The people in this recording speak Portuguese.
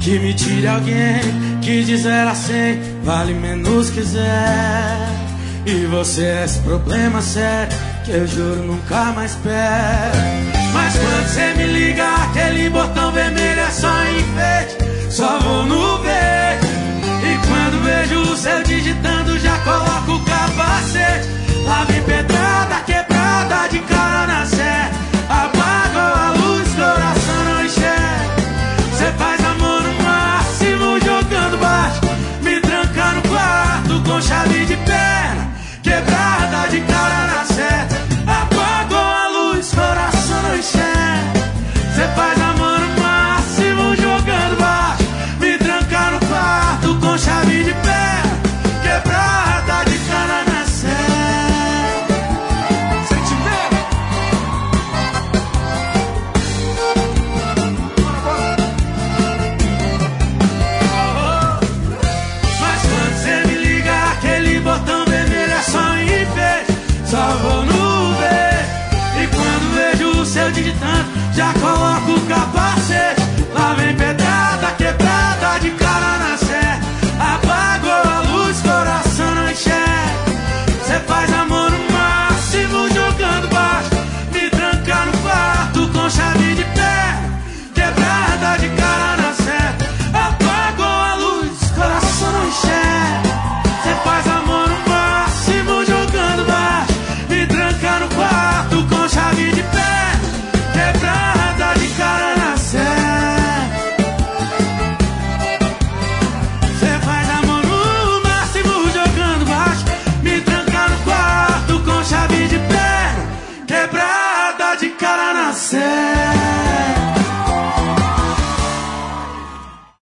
que me tire alguém que de 0 a 100 vale menos que zero. E você é esse problema sério que eu juro nunca mais pego. Mas quando você me liga, aquele botão vermelho é só enfeite, só vou no verde. E quando vejo o seu digitando, já coloco o capacete. Lá vem pedrada, quebrada de cara na sé. Apagou a luz, coração não enxerga. Cê faz amor no máximo jogando baixo, me tranca no quarto com chave de perna. Quebrada de cara na sé. Apagou a luz, coração não enxerga. Cê faz amor no máximo jogando baixo, me tranca no quarto com chave de perna. Quebrada de cara na sé. Botão vermelho é só enfeite, só vou no ver. E quando vejo o seu digitando, já coloco o capacete. Lá vem pedrada, quebrada de cara na sé. Apagou a luz, coração não enxerga. Cê faz amor no máximo jogando baixo, me tranca no quarto com chave de perna. Quebrada de cara na sé. Apagou a luz, coração não enxerga. Cê faz amor no máximo jogando baixo, me tranca no quarto com chave de perna. Quebrada de cara na sé. Cê faz amor no máximo jogando baixo, me tranca no quarto com chave de perna. Quebrada de cara na sé.